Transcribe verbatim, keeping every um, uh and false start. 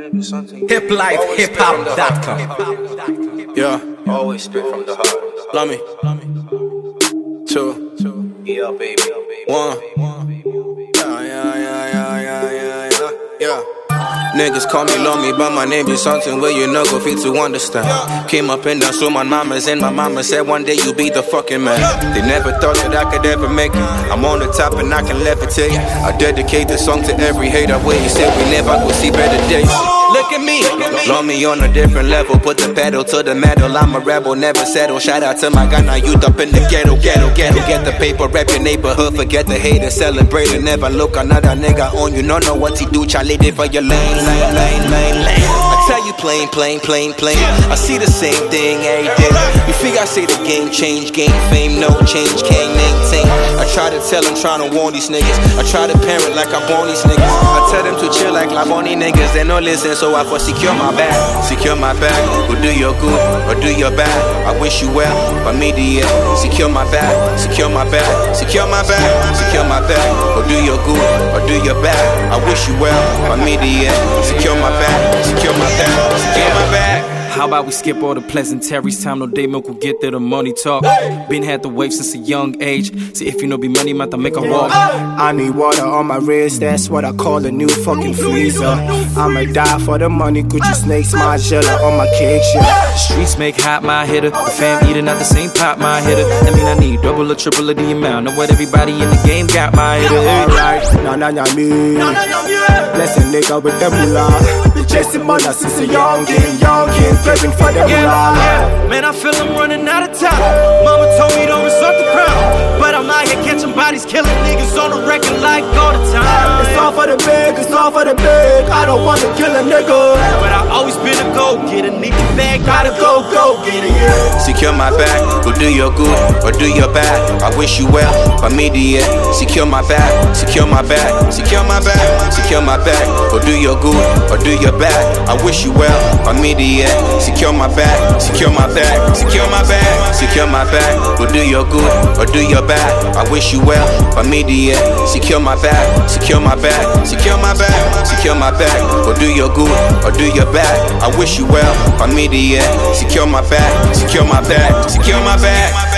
hip life hip hop dot com. Yeah, Always spit from the heart. love me. Two, Yeah, baby. one. Yeah, yeah, yeah, yeah, yeah, yeah, yeah. Yeah. Niggas call me love me, but my name is something where you not go fit to understand. Came up and down, so my mamas and my mama said one day you be the fucking man. They never thought that I could ever make it. I'm on the top and I can levitate. I dedicate this song to every hater where you said we never go see better days. Look at me, love me on a different level. Put the pedal to the metal. I'm a rebel, never settle. Shout out to my Ghana youth up in the ghetto, ghetto, ghetto. Get the paper, rep your neighborhood. Forget the haters, celebrate it. Never look another nigga on you. Don't know what he do. Charlie did for your lane, lane, lane, lane, lane. I tell you plain, plain, plain, plain. I see the same thing every day. You figure I say the game change, game fame, no change, can't maintain. I try to tell them, trying to warn these niggas. I try to parent like I born these niggas. I tell them to chill like Laboni niggas. They no listen. So I for secure my bag, secure my bag. Or do your good, or do your bad. I wish you well, but me the end. Secure my bag, secure my bag, secure my bag, secure my bag. Or do your good, or do your bad. I wish you well, but me the end. Secure my bag, secure my bag, secure my bag. How about we skip all the pleasantries? Time no day milk will get there, the money talk. Been had the wave since a young age. See if you know be money, man, to make a walk. I need water on my wrist, that's what I call a new fucking freezer. I'ma die for the money, Gucci snakes, my jello on my cake shit. The streets make hot my hitter. The fam eating out the same pot my hitter. That mean I need double or triple of the amount of what everybody in the game got my hitter. Alright, nah nah nah me. Bless a nigga with the moolah. Been chasing money since a youngin', youngin', craving for the moolah. Yeah, man, I feel I'm running out of time. Mama told me don't resort to crime, but I'm out here catching bodies, killing niggas on the record like all the time. It's all for the big, it's all for the big. I don't wanna kill a nigga, but I always been a go-getter. Need the bag, gotta go, go get it, yeah. Secure my bag, or do your good, or do your bad. I wish you well, but me the end. Secure my bag, secure my bag, secure my bag, secure my bag. Or do your good, or do your bad. I wish you well, but me the end. Secure my bag, secure my bag, secure my bag, secure my bag. Or do your good, or do your bad. I wish you well, but me the end. Secure my bag, secure my bag, secure my bag, secure my bag. Or do your good, or do your bad. I wish you well, but me the end. Secure my bag, secure my bag, secure my bag.